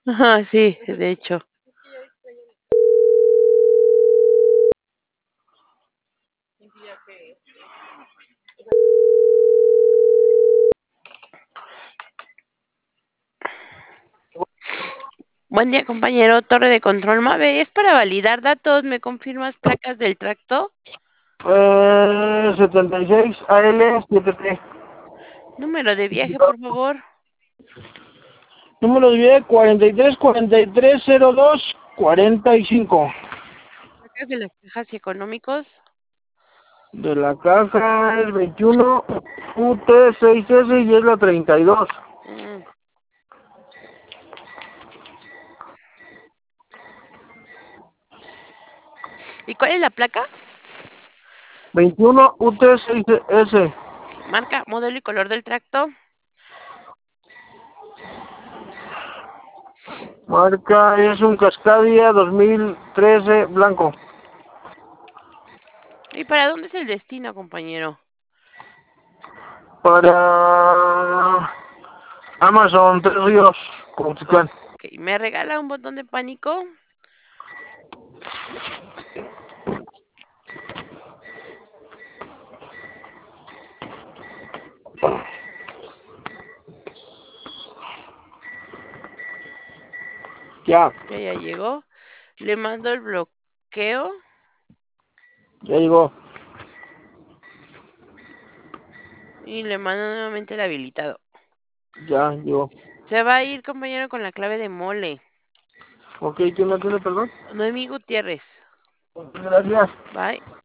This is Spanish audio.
Ajá, sí, de hecho. Buen día, compañero. Torre de control Mave. Es para validar datos. ¿Me confirmas placas del tracto? 76 AL 7T. Número de viaje, por favor. Número de vida 43 02 45. Placas de las cajas y económicos. De la caja es 21 UT6S y es la 32. Mm. ¿Y cuál es la placa? 21 UT6S. Marca, modelo y color del tracto. Marca es un Cascadia 2013 blanco. ¿Y para dónde es el destino, compañero? Para Amazon Tres Ríos, Cuautitlán. Ok, ¿me regala un botón de pánico? Ya, Ya llegó. Le mando el bloqueo ya llegó. y le mando nuevamente el habilitado. Ya llegó. Se va a ir, compañero, con la clave de mole. Ok, ¿quién no tiene perdón? Noemí Gutiérrez. Gracias. Bye.